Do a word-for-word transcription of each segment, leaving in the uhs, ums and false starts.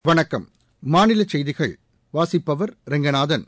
வணக்கம். மாநில செய்திகள் வாசிப்பவர் ரெங்கநாதன்.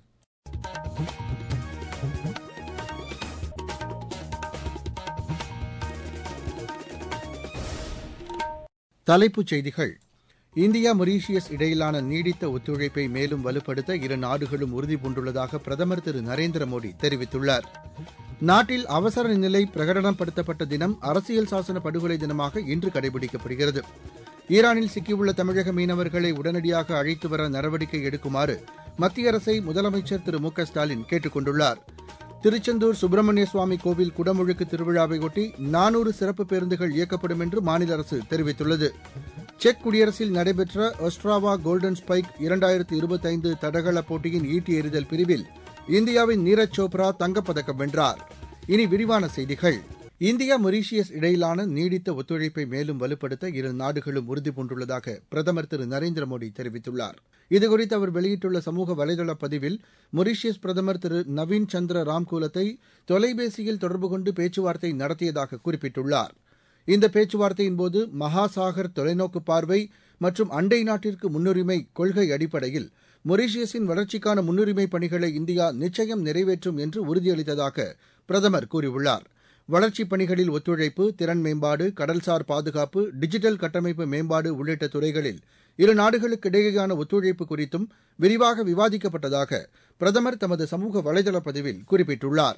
தலைப்புச் செய்திகள். இந்தியா மொரீஷியஸ் இடையிலான நீடித்த ஒத்துழைப்பை மேலும் வலுப்படுத்த இரு நாடுகளும் உறுதிபூண்டுள்ளதாக பிரதமர் திரு நரேந்திர மோடி தெரிவித்துள்ளார். நாட்டில் அவசர நிலை பிரகடனப்படுத்தப்பட்ட தினம் அரசியல் சாசன படுகொலை தினமாக இன்று கடைபிடிக்கப்படுகிறது. ஈரானில் சிக்கியுள்ள தமிழக மீனவர்களை உடனடியாக அழைத்து வர நடவடிக்கை எடுக்குமாறு மத்திய அரசை முதலமைச்சர் திரு மு க ஸ்டாலின் கேட்டுக் கொண்டுள்ளார். திருச்செந்தூர் சுப்பிரமணிய சுவாமி கோவில் குடமுழுக்கு திருவிழாவையொட்டி நானூறு சிறப்பு பேருந்துகள் இயக்கப்படும் என்று மாநில அரசு தெரிவித்துள்ளது. செக் குடியரசில் நடைபெற்ற ஒஸ்ட்ராவா கோல்டன் ஸ்பைக் இரண்டாயிரத்து இருபத்தைந்து தடகள போட்டியின் ஈட்டி எறிதல் பிரிவில் இந்தியாவின் நீரஜ் சோப்ரா தங்கப்பதக்கம் வென்றார். இனி விரிவான செய்திகள். இந்தியா மொரீஷியஸ் இடையிலான நீடித்த ஒத்துழைப்பை மேலும் வலுப்படுத்த இரு நாடுகளும் உறுதிபூண்டுள்ளதாக பிரதமர் திரு நரேந்திர மோடி தெரிவித்துள்ளார். இதுகுறித்து அவர் வெளியிட்டுள்ள சமூக வலைதள பதிவில் மொரீஷியஸ் பிரதமர் திரு நவீன் சந்திர ராம்கூலத்தை தொலைபேசியில் தொடர்பு கொண்டு பேச்சுவார்த்தை நடத்தியதாக குறிப்பிட்டுள்ளார். இந்த பேச்சுவார்த்தையின்போது மகாசாகர் தொலைநோக்கு பார்வை மற்றும் அண்டை நாட்டிற்கு முன்னுரிமை கொள்கை அடிப்படையில் மொரீஷியஸின் வளர்ச்சிக்கான முன்னுரிமை பணிகளை இந்தியா நிச்சயம் நிறைவேற்றும் என்று உறுதியளித்ததாக பிரதமர் கூறியுள்ளார். வளர்ச்சிப் பணிகளில் ஒத்துழைப்பு, திறன் மேம்பாடு, கடல்சார் பாதுகாப்பு, டிஜிட்டல் கட்டமைப்பு மேம்பாடு உள்ளிட்ட துறைகளில் இரு நாடுகளுக்கு இடையேயான ஒத்துழைப்பு குறித்தும் விரிவாக விவாதிக்கப்பட்டதாக பிரதமர் தமது சமூக வலைதள பதிவில் குறிப்பிட்டுள்ளார்.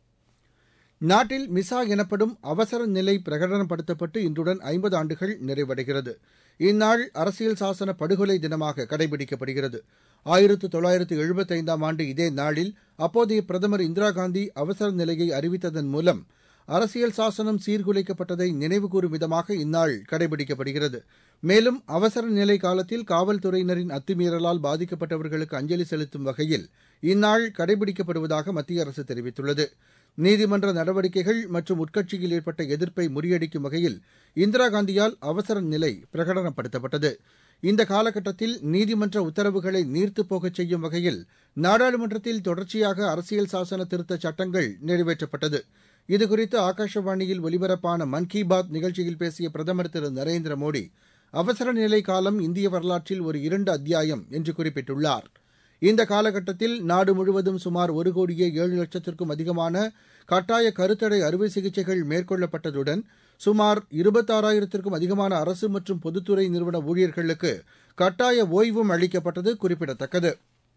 நாட்டில் மிசா எனப்படும் அவசர நிலை பிரகடனப்படுத்தப்பட்டு இன்றுடன் ஐம்பது ஆண்டுகள் நிறைவடைகிறது. இந்நாள் அரசியல் சாசன படுகொலை தினமாக கடைபிடிக்கப்படுகிறது. ஆயிரத்து தொள்ளாயிரத்து எழுபத்தைந்தாம் ஆண்டு இதே நாளில் அப்போதைய பிரதமர் இந்திரா காந்தி அவசர நிலையை அறிவித்ததன் மூலம் அரசியல் சாசனம் சீர்குலைக்கப்பட்டதை நினைவுகூரும் விதமாக இந்நாள் கடைபிடிக்கப்படுகிறது. மேலும் அவசர நிலை காலத்தில் காவல்துறையினரின் அத்துமீறலால் பாதிக்கப்பட்டவர்களுக்கு அஞ்சலி செலுத்தும் வகையில் இந்நாள் கடைபிடிக்கப்படுவதாக மத்திய அரசு தெரிவித்துள்ளது. நீதிமன்ற நடவடிக்கைகள் மற்றும் உட்கட்சியில் ஏற்பட்ட எதிர்ப்பை முறியடிக்கும் வகையில் இந்திரா காந்தியால் அவசர நிலை பிரகடனப்படுத்தப்பட்டது. இந்த காலகட்டத்தில் நீதிமன்ற உத்தரவுகளை நீர்த்துப் போகச் செய்யும் வகையில் நாடாளுமன்றத்தில் தொடர்ச்சியாக அரசியல் சாசன திருத்தச் சட்டங்கள் நிறைவேற்றப்பட்டது. இதுகுறித்து ஆகாஷவாணியில் ஒலிபரப்பான மன் கி பாத் நிகழ்ச்சியில் பேசிய பிரதமர் திரு நரேந்திர மோடி அவசர நிலை காலம் இந்திய வரலாற்றில் ஒரு இரண்டு அத்தியாயம் என்று குறிப்பிட்டுள்ளார். இந்த காலகட்டத்தில் நாடு முழுவதும் சுமார் ஒரு கோடியே ஏழு லட்சத்திற்கும் அதிகமான கட்டாய கருத்தடை அறுவை சிகிச்சைகள் மேற்கொள்ளப்பட்டதுடன் சுமார் இருபத்தாறாயிரத்திற்கும் அதிகமான அரசு மற்றும் பொதுத்துறை நிறுவன ஊழியர்களுக்கு கட்டாய ஓய்வும் அளிக்கப்பட்டது குறிப்பிடத்தக்கது.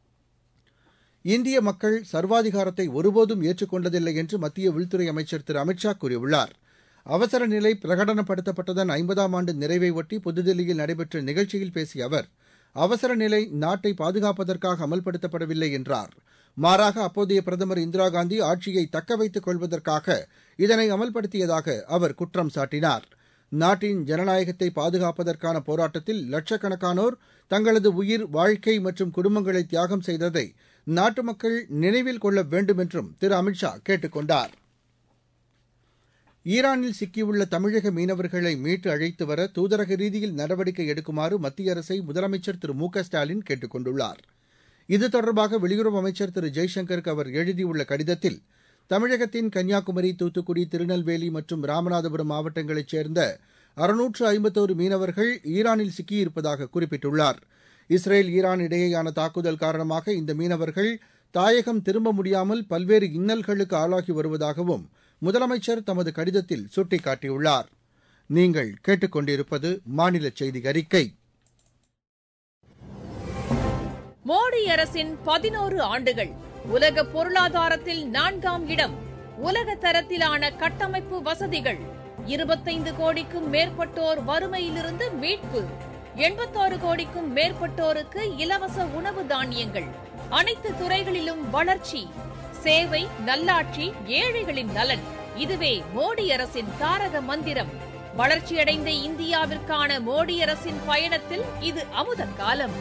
இந்திய மக்கள் சர்வாதிகாரத்தை ஒருபோதும் ஏற்றுக்கொண்டதில்லை என்று மத்திய உள்துறை அமைச்சர் திரு அமித் ஷா கூறியுள்ளார். அவசர நிலை பிரகடனப்படுத்தப்பட்டதன் ஐம்பதாம் ஆண்டு நிறைவை ஒட்டி புதுதில்லியில் நடைபெற்ற நிகழ்ச்சியில் பேசிய அவர் அவசர நிலை நாட்டை பாதுகாப்பதற்காக அமல்படுத்தப்படவில்லை என்றார். மாறாக அப்போதைய பிரதமர் இந்திரா காந்தி ஆட்சியை தக்க வைத்துக் கொள்வதற்காக இதனை அமல்படுத்தியதாக அவர் குற்றம் சாட்டினார். நாட்டின் ஜனநாயகத்தை பாதுகாப்பதற்கான போராட்டத்தில் லட்சக்கணக்கானோர் தங்களது உயிர், வாழ்க்கை மற்றும் குடும்பங்களை தியாகம் செய்ததை நாட்டு மக்கள் நினைவில் கொள்ள வேண்டும் என்றும் திரு அமித் ஷா கேட்டுக் கொண்டார். ஈரானில் சிக்கியுள்ள தமிழக மீனவர்களை மீட்டு அழைத்து வர தூதரக ரீதியில் நடவடிக்கை எடுக்குமாறு மத்திய அரசை முதலமைச்சர் திரு மு க ஸ்டாலின் கேட்டுக் கொண்டுள்ளார். இது தொடர்பாக வெளியுறவு அமைச்சர் திரு ஜெய்சங்கருக்கு அவர் எழுதியுள்ள கடிதத்தில் தமிழகத்தின் கன்னியாகுமரி, தூத்துக்குடி, திருநெல்வேலி மற்றும் ராமநாதபுரம் மாவட்டங்களைச் சேர்ந்த அறுநூற்று ஐம்பத்தோரு மீனவர்கள் ஈரானில் சிக்கியிருப்பதாக குறிப்பிட்டுள்ளார். இஸ்ரேல் ஈரான் இடையேயான தாக்குதல் காரணமாக இந்த மீனவர்கள் தாயகம் திரும்ப முடியாமல் பல்வேறு இன்னல்களுக்கு ஆளாகி வருவதாகவும் முதலமைச்சர் தமது கடிதத்தில் சுட்டிக்காட்டியுள்ளார். நீங்கள் கேட்டுக்கொண்டிருப்பது மாநில செய்தி அறிக்கை. மோடி அரசின் பதினோரு ஆண்டுகள் உலக பொருளாதாரத்தில் நான்காம் இடம், உலக தரத்திலான கட்டமைப்பு வசதிகள், இருபத்தைந்து கோடிக்கும் மேற்பட்டோர் வறுமையிலிருந்து மீட்பு, எண்பத்தாறு கோடிக்கும் மேற்பட்டோருக்கு இலவச உணவு தானியங்கள், அனைத்து துறைகளிலும் வளர்ச்சி, சேவை, நல்லாட்சி, ஏழைகளின் நலன். இதுவே மோடி அரசின் தாரக மந்திரம். வளர்ச்சியடைந்த இந்தியாவிற்கான மோடி அரசின் பயணத்தில் இது அமுத காலம்.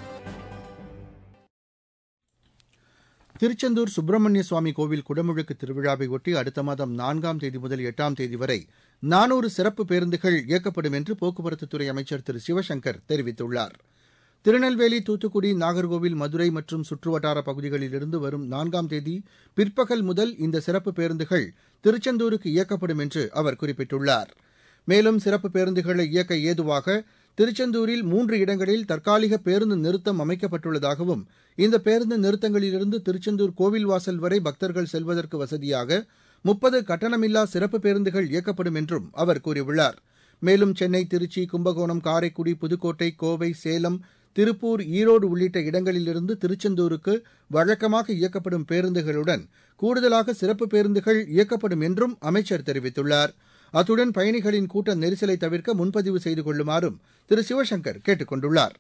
திருச்செந்தூர் சுப்பிரமணிய சுவாமி கோவில் குடமுழுக்கு திருவிழாவையொட்டி அடுத்த மாதம் நான்காம் தேதி முதல் எட்டாம் தேதி வரை நானூறு சிறப்பு பேருந்துகள் இயக்கப்படும் என்று போக்குவரத்துத்துறை அமைச்சர் திரு சிவசங்கர் தெரிவித்துள்ளார். திருநெல்வேலி, தூத்துக்குடி, நாகர்கோவில், மதுரை மற்றும் சுற்றுவட்டார பகுதிகளிலிருந்து வரும் நான்காம் தேதி பிற்பகல் முதல் இந்த சிறப்பு பேருந்துகள் திருச்செந்தூருக்கு இயக்கப்படும் என்று அவர் குறிப்பிட்டுள்ளார். மேலும் சிறப்பு பேருந்துகளை இயக்க ஏதுவாக திருச்செந்தூரில் மூன்று இடங்களில் தற்காலிக பேருந்து நிறுத்தம் அமைக்கப்பட்டுள்ளதாகவும் இந்த பேருந்து நிறுத்தங்களிலிருந்து திருச்செந்தூர் கோவில்வாசல் வரை பக்தர்கள் செல்வதற்கு வசதியாக முப்பது கட்டணமில்லா சிறப்பு பேருந்துகள் இயக்கப்படும் என்றும் அவர் கூறியுள்ளார். மேலும் சென்னை, திருச்சி, கும்பகோணம், காரைக்குடி, புதுக்கோட்டை, கோவை, சேலம், திருப்பூர், ஈரோடு உள்ளிட்ட இடங்களிலிருந்து திருச்செந்தூருக்கு வழக்கமாக இயக்கப்படும் பேருந்துகளுடன் கூடுதலாக சிறப்பு பேருந்துகள் இயக்கப்படும் என்றும் அமைச்சர் தெரிவித்துள்ளார். அத்துடன் பயணிகளின் கூட்ட நெரிசலை தவிர்க்க முன்பதிவு செய்து கொள்ளுமாறும் திரு சிவசங்கர் கேட்டுக் கொண்டுள்ளார்.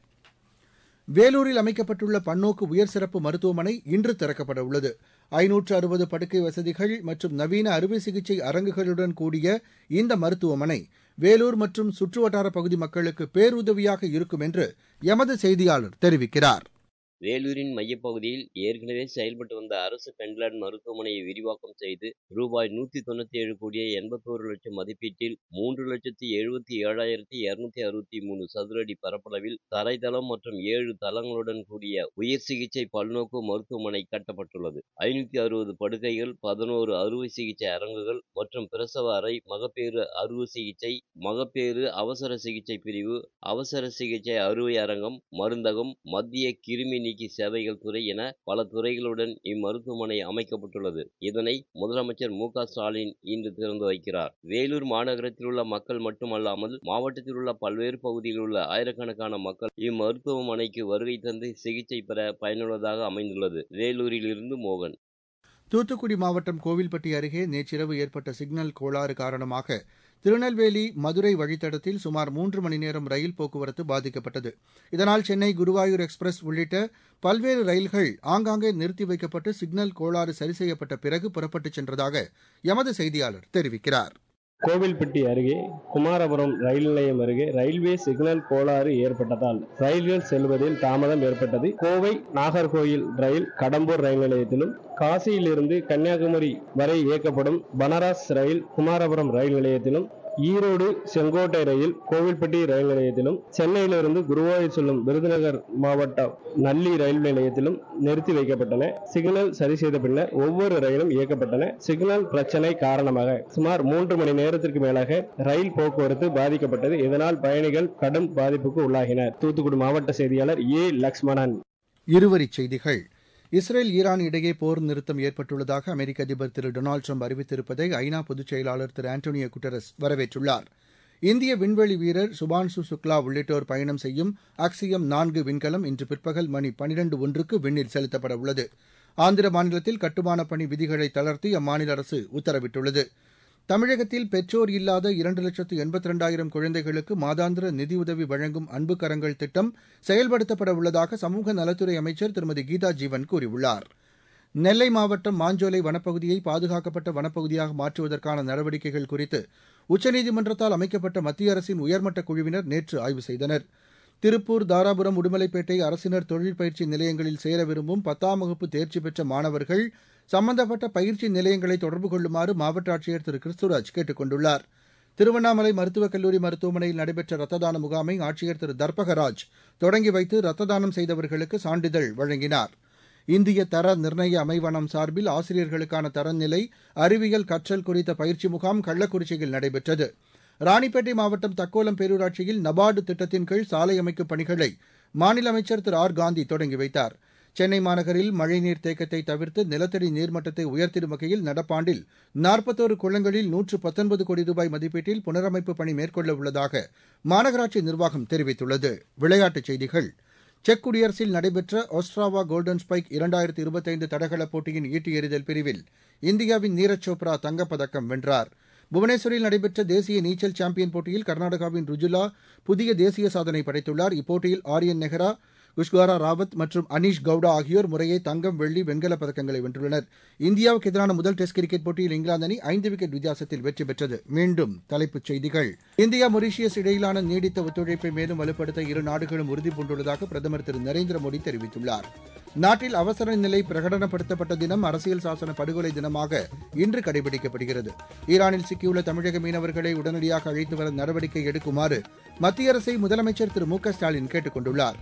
வேலூரில் அமைக்கப்பட்டுள்ள பன்னோக்கு உயர் சிறப்பு மருத்துவமனை இன்று திறக்கப்பட உள்ளது. ஐநூற்று அறுபது படுக்கை வசதிகள் மற்றும் நவீன அறுவை சிகிச்சை அரங்குகளுடன் கூடிய இந்த மருத்துவமனை வேலூர் மற்றும் சுற்றுவட்டார பகுதி மக்களுக்கு பேருதவியாக இருக்கும் என்று எமது செய்தியாளர் தெரிவிக்கிறார். வேலூரின் மையப்பகுதியில் ஏற்கனவே செயல்பட்டு வந்த அரசு பெண்லாட் மருத்துவமனையை விரிவாக்கம் செய்து ரூபாய் நூற்றி தொண்ணூற்றி ஏழு கோடியே எண்பத்தோரு லட்சம் மதிப்பீட்டில் மூன்று லட்சத்தி எழுபத்தி ஏழாயிரத்தி இருநூத்தி அறுபத்தி மூணு சதுரடி பரப்பளவில் தரைதளம் மற்றும் ஏழு தளங்களுடன் கூடிய உயர் சிகிச்சை பல்நோக்கு மருத்துவமனை கட்டப்பட்டுள்ளது. ஐநூத்தி அறுபது படுக்கைகள், பதினோரு அறுவை சிகிச்சை அரங்குகள் மற்றும் பிரசவ அறை, மகப்பேறு அறுவை சிகிச்சை, மகப்பேறு அவசர சிகிச்சை பிரிவு, அவசர சிகிச்சை அறுவை அரங்கம், மருந்தகம், மத்திய கிருமி நீக்கி சேவைகள் துறை என பல துறைகளுடன் இம்மருத்துவமனை அமைக்கப்பட்டுள்ளது. இதனை முதலமைச்சர் மு க ஸ்டாலின் இன்று திறந்து வைக்கிறார். வேலூர் மாநகரத்தில் உள்ள மக்கள் மட்டுமல்லாமல் மாவட்டத்தில் உள்ள பல்வேறு பகுதியில் உள்ள ஆயிரக்கணக்கான மக்கள் இம்மருத்துவமனைக்கு வருகை தந்து சிகிச்சை பெற பயனுள்ளதாக அமைந்துள்ளது. வேலூரிலிருந்து மோகன். தூத்துக்குடி மாவட்டம் கோவில்பட்டி அருகே நேற்றிரவு ஏற்பட்ட சிக்னல் கோளாறு காரணமாக திருநெல்வேலி மதுரை வழித்தடத்தில் சுமார் மூன்று மணி நேரம் ரயில் போக்குவரத்து பாதிக்கப்பட்டது. இதனால் சென்னை குருவாயூர் எக்ஸ்பிரஸ் உள்ளிட்ட பல்வேறு ரயில்கள் ஆங்காங்கே நிறுத்தி வைக்கப்பட்டு சிக்னல் கோளாறு சரி செய்யப்பட்ட பிறகு புறப்பட்டுச் சென்றதாக எமது செய்தியாளர் தெரிவிக்கிறார். கோவில்பட்டி அருகே குமாரபுரம் ரயில் நிலையம் அருகே ரயில்வே சிக்னல் கோளாறு ஏற்பட்டதால் ரயில்கள் செல்வதில் தாமதம் ஏற்பட்டது. கோவை நாகர்கோயில் ரயில் கடம்பூர் ரயில் நிலையத்திலும், காசியிலிருந்து கன்னியாகுமரி வரை இயக்கப்படும் பனாரஸ் ரயில் குமாரபுரம் ரயில் நிலையத்திலும், ஈரோடு செங்கோட்டை ரயில் கோவில்பட்டி ரயில் நிலையத்திலும், சென்னையிலிருந்து குருவாயூர் செல்லும் விருதுநகர் மாவட்டம் நல்லி ரயில் நிலையத்திலும் நிறுத்தி வைக்கப்பட்டன. சிக்னல் சரி செய்த பின்னர் ஒவ்வொரு ரயிலும் இயக்கப்பட்டன. சிக்னல் பிரச்சனை காரணமாக சுமார் மூன்று மணி நேரத்திற்கு மேலாக ரயில் போக்குவரத்து பாதிக்கப்பட்டது. இதனால் பயணிகள் கடும் பாதிப்புக்கு உள்ளாகினர். தூத்துக்குடி மாவட்ட செய்தியாளர் ஏ லக்ஷ்மணன். இருவரிச் செய்திகள். இஸ்ரேல் ஈரான் இடையே போர் நிறுத்தம் ஏற்பட்டுள்ளதாக அமெரிக்க அதிபர் திரு டொனால்டு ட்ரம்ப் அறிவித்திருப்பதை ஐநா பொதுச் செயலாளர் திரு ஆண்டோனியோ குட்டரஸ் வரவேற்றுள்ளார். இந்திய விண்வெளி வீரர் சுபான்சு சுக்லா உள்ளிட்டோர் பயணம் செய்யும் அக்ஸியம் நான்கு விண்கலம் இன்று பிற்பகல் மணி பனிரெண்டு ஒன்றுக்கு விண்ணில் செலுத்தப்பட உள்ளது. ஆந்திர மாநிலத்தில் கட்டுமானப் பணி விதிகளை தளர்த்தி அம்மாநில அரசு உத்தரவிட்டுள்ளது. தமிழகத்தில் பெற்றோர் இல்லாத இரண்டு லட்சத்து எண்பத்தி இரண்டாயிரம் குழந்தைகளுக்கு மாதாந்திர நிதியுதவி வழங்கும் அன்பு கரங்கள் திட்டம் செயல்படுத்தப்பட உள்ளதாக சமூக நலத்துறை அமைச்சர் திருமதி கீதா ஜீவன் கூறியுள்ளார். நெல்லை மாவட்டம் மாஞ்சோலை வனப்பகுதியை பாதுகாக்கப்பட்ட வனப்பகுதியாக மாற்றுவதற்கான நடவடிக்கைகள் குறித்து உச்சநீதிமன்றத்தால் அமைக்கப்பட்ட மத்திய அரசின் உயர்மட்ட குழுவினர் நேற்று ஆய்வு செய்தனர். திருப்பூர், தாராபுரம், உடுமலைப்பேட்டை அரசினர் தொழிற்பயிற்சி நிலையங்களில் சேர விரும்பும் பத்தாம் வகுப்பு தேர்ச்சி பெற்ற மாணவர்கள் சம்பந்தப்பட்ட பயிற்சி நிலையங்களை தொடர்பு கொள்ளுமாறு மாவட்ட ஆட்சியர் திரு கிறிஸ்துராஜ் கேட்டுக் கொண்டுள்ளார். திருவண்ணாமலை மருத்துவக் கல்லூரி மருத்துவமனையில் நடைபெற்ற ரத்த தான முகாமை ஆட்சியர் திரு தர்பகராஜ் தொடங்கி வைத்து ரத்த தானம் செய்தவர்களுக்கு சான்றிதழ் வழங்கினார். இந்திய தர நிர்ணய அமைவனம் சார்பில் ஆசிரியர்களுக்கான தரநிலை அறிவியல் கற்றல் குறித்த பயிற்சி முகாம் கள்ளக்குறிச்சியில் நடைபெற்றது. ராணிப்பேட்டை மாவட்டம் தக்கோலம் பேரூராட்சியில் நபார்டு திட்டத்தின் கீழ் சாலை அமைக்கும் பணிகளை மாநில அமைச்சர் திரு ஆர் காந்தி தொடங்கி வைத்தார். சென்னை மாநகரில் மழைநீர் தேக்கத்தை தவிர்த்து நிலத்தடி நீர்மட்டத்தை உயர்த்திடும் வகையில் நடப்பாண்டில் நாற்பத்தோரு குளங்களில் நூற்று பத்தொன்பது கோடி ரூபாய் மதிப்பீட்டில் புனரமைப்பு பணி மேற்கொள்ள உள்ளதாக மாநகராட்சி நிர்வாகம் தெரிவித்துள்ளது. விளையாட்டுச் செய்திகள். செக் குடியரசில் நடைபெற்ற ஒஸ்ட்ராவா கோல்டன் ஸ்பைக் இரண்டாயிரத்து இருபத்தைந்து தடகள போட்டியின் ஈட்டி எறிதல் பிரிவில் இந்தியாவின் நீரஜ் சோப்ரா தங்கப்பதக்கம் வென்றார். புவனேஸ்வரில் நடைபெற்ற தேசிய நீச்சல் சாம்பியன் போட்டியில் கர்நாடகாவின் ருஜுலா புதிய தேசிய சாதனை படைத்துள்ளார். இப்போட்டியில் ஆரியன் நெஹ்ரா, குஷ்காரா ராவத் மற்றும் அனீஷ் கவுடா ஆகியோர் முறையே தங்கம், வெள்ளி, வெண்கலப் பதக்கங்களை வென்றுள்ளனர். இந்தியாவுக்கு எதிரான முதல் டெஸ்ட் கிரிக்கெட் போட்டியில் இங்கிலாந்து அணி ஐந்து விக்கெட் வித்தியாசத்தில் வெற்றி பெற்றது. மீண்டும் தலைப்புச் செய்திகள். இந்தியா மொரீஷியஸ் இடையிலான நீடித்த ஒத்துழைப்பை மேலும் வலுப்படுத்த இரு நாடுகளும் உறுதிபூண்டுள்ளதாக பிரதமர் திரு நரேந்திர மோடி தெரிவித்துள்ளார். நாட்டில் அவசர நிலை பிரகடனப்படுத்தப்பட்ட தினம் அரசியல் சாசன படுகொலை தினமாக இன்று கடைபிடிக்கப்படுகிறது. ஈரானில் சிக்கியுள்ள தமிழக மீனவர்களை உடனடியாக அழைத்து வர நடவடிக்கை எடுக்குமாறு மத்திய அரசை முதலமைச்சர் திரு மு க ஸ்டாலின் கேட்டுக் கொண்டுள்ளார்.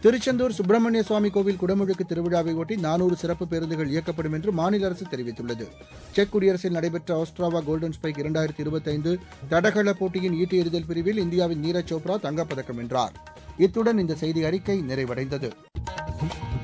திருச்செந்தூர் சுப்பிரமணிய சுவாமி கோவில் குடமுழுக்கு திருவிழாவை ஒட்டி நானூறு சிறப்பு பேருந்துகள் இயக்கப்படும் என்று மாநில அரசு தெரிவித்துள்ளது. செக் குடியரசில் நடைபெற்ற ஆஸ்ட்ராவா கோல்டன் ஸ்பைக் இரண்டாயிரத்தி இருபத்தைந்து தடகள போட்டியின் ஈட்டி எறிதல் பிரிவில் இந்தியாவின் நீரஜ் சோப்ரா தங்கப்பதக்கம் வென்றார். இத்துடன் இந்த செய்தி அறிக்கை நிறைவடைந்தது.